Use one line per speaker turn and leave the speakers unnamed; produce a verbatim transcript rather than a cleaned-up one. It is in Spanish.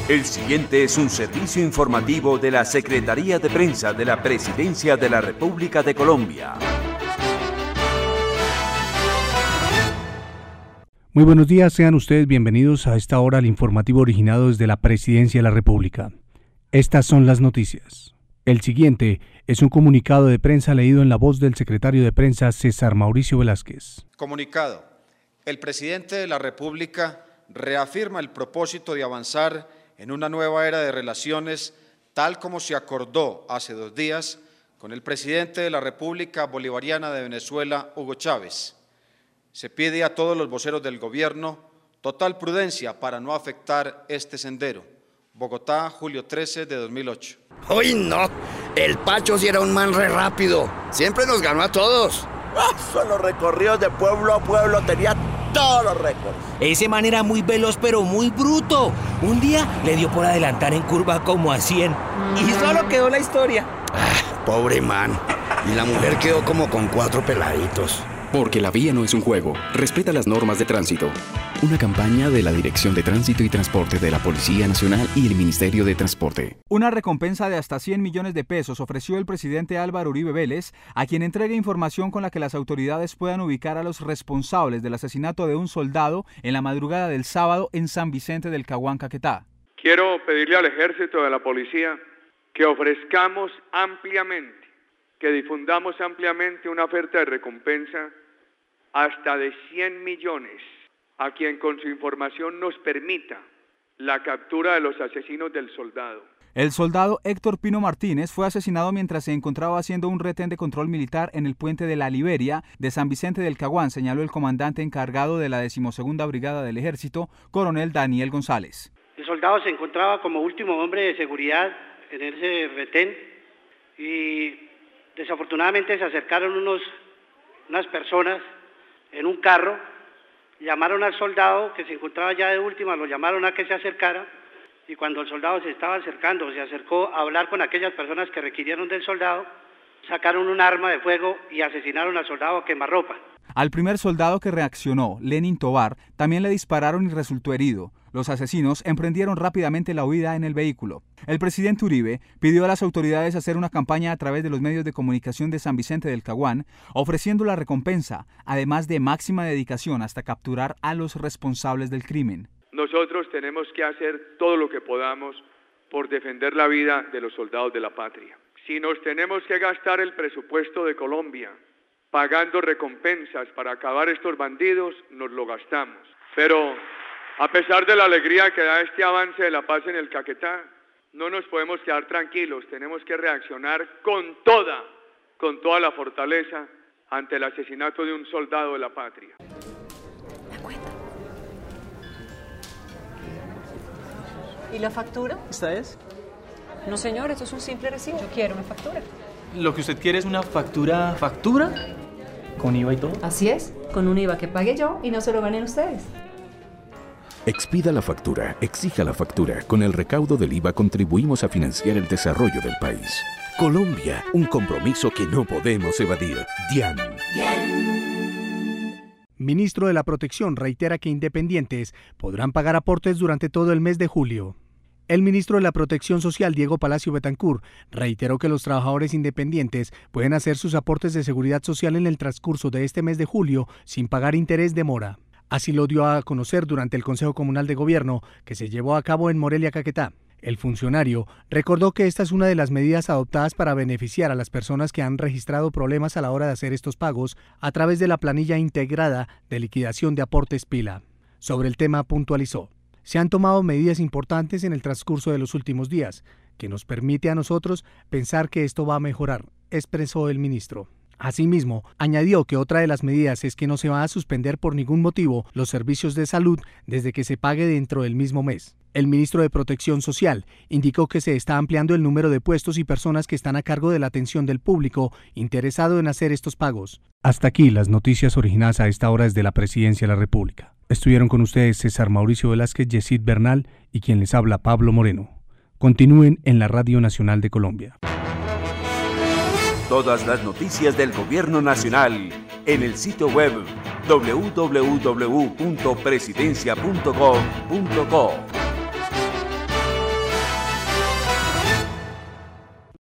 El siguiente es un servicio informativo de la Secretaría de Prensa de la Presidencia de la República de Colombia.
Muy buenos días, sean ustedes bienvenidos a esta hora al informativo originado desde la Presidencia de la República. Estas son las noticias. El siguiente es un comunicado de prensa leído en la voz del secretario de Prensa César Mauricio Velázquez.
Comunicado. El presidente de la República reafirma el propósito de avanzar en una nueva era de relaciones, tal como se acordó hace dos días con el presidente de la República Bolivariana de Venezuela, Hugo Chávez. Se pide a todos los voceros del gobierno total prudencia para no afectar este sendero. Bogotá, julio trece de dos mil ocho.
¡Uy, no! El Pacho sí era un man re rápido. Siempre nos ganó a todos.
Son los recorridos de pueblo a pueblo, tenía todos los récords.
Ese man era muy veloz, pero muy bruto. Un día le dio por adelantar en curva como a cien. Mm. Y solo quedó la historia.
Ah, pobre man. Y la mujer quedó como con cuatro peladitos.
Porque la vía no es un juego. Respeta las normas de tránsito. Una campaña de la Dirección de Tránsito y Transporte de la Policía Nacional y el Ministerio de Transporte.
Una recompensa de hasta cien millones de pesos ofreció el presidente Álvaro Uribe Vélez a quien entregue información con la que las autoridades puedan ubicar a los responsables del asesinato de un soldado en la madrugada del sábado en San Vicente del Caguán, Caquetá.
Quiero pedirle al Ejército de la Policía que ofrezcamos ampliamente, que difundamos ampliamente una oferta de recompensa hasta de cien millones a quien con su información nos permita la captura de los asesinos del soldado.
El soldado Héctor Pino Martínez fue asesinado mientras se encontraba haciendo un retén de control militar en el puente de la Liberia de San Vicente del Caguán, señaló el comandante encargado de la decimosegunda Brigada del Ejército, coronel Daniel González.
El soldado se encontraba como último hombre de seguridad en ese retén y desafortunadamente se acercaron unos, unas personas en un carro, llamaron al soldado que se encontraba ya de última, lo llamaron a que se acercara y cuando el soldado se estaba acercando, se acercó a hablar con aquellas personas que requirieron del soldado, sacaron un arma de fuego y asesinaron al soldado a quemarropa.
Al primer soldado que reaccionó, Lenin Tobar, también le dispararon y resultó herido. Los asesinos emprendieron rápidamente la huida en el vehículo. El presidente Uribe pidió a las autoridades hacer una campaña a través de los medios de comunicación de San Vicente del Caguán, ofreciendo la recompensa, además de máxima dedicación hasta capturar a los responsables del crimen.
Nosotros tenemos que hacer todo lo que podamos por defender la vida de los soldados de la patria. Si nos tenemos que gastar el presupuesto de Colombia pagando recompensas para acabar estos bandidos, nos lo gastamos. Pero a pesar de la alegría que da este avance de la paz en el Caquetá, no nos podemos quedar tranquilos, tenemos que reaccionar con toda, con toda la fortaleza ante el asesinato de un soldado de la patria.
¿La cuenta? ¿Y la factura?
¿Esta es?
No, señor, esto es un simple recibo. Yo quiero una factura.
¿Lo que usted quiere es una factura, factura? ¿Con I V A y todo?
Así es, con un I V A que pague yo y no se lo ganen ustedes.
Expida la factura, exija la factura. Con el recaudo del I V A contribuimos a financiar el desarrollo del país.
Colombia, un compromiso que no podemos evadir. DIAN.
Ministro de la Protección reitera que independientes podrán pagar aportes durante todo el mes de julio. El ministro de la Protección Social, Diego Palacio Betancur, reiteró que los trabajadores independientes pueden hacer sus aportes de seguridad social en el transcurso de este mes de julio sin pagar interés de mora. Así lo dio a conocer durante el Consejo Comunal de Gobierno que se llevó a cabo en Morelia, Caquetá. El funcionario recordó que esta es una de las medidas adoptadas para beneficiar a las personas que han registrado problemas a la hora de hacer estos pagos a través de la planilla integrada de liquidación de aportes PILA. Sobre el tema puntualizó: se han tomado medidas importantes en el transcurso de los últimos días, que nos permite a nosotros pensar que esto va a mejorar, expresó el ministro. Asimismo, añadió que otra de las medidas es que no se va a suspender por ningún motivo los servicios de salud desde que se pague dentro del mismo mes. El ministro de Protección Social indicó que se está ampliando el número de puestos y personas que están a cargo de la atención del público interesado en hacer estos pagos. Hasta aquí las noticias originadas a esta hora desde la Presidencia de la República. Estuvieron con ustedes César Mauricio Velázquez, Yesid Bernal y quien les habla, Pablo Moreno. Continúen en la Radio Nacional de Colombia.
Todas las noticias del Gobierno Nacional en el sitio web doble u doble u doble u punto presidencia punto gov punto co.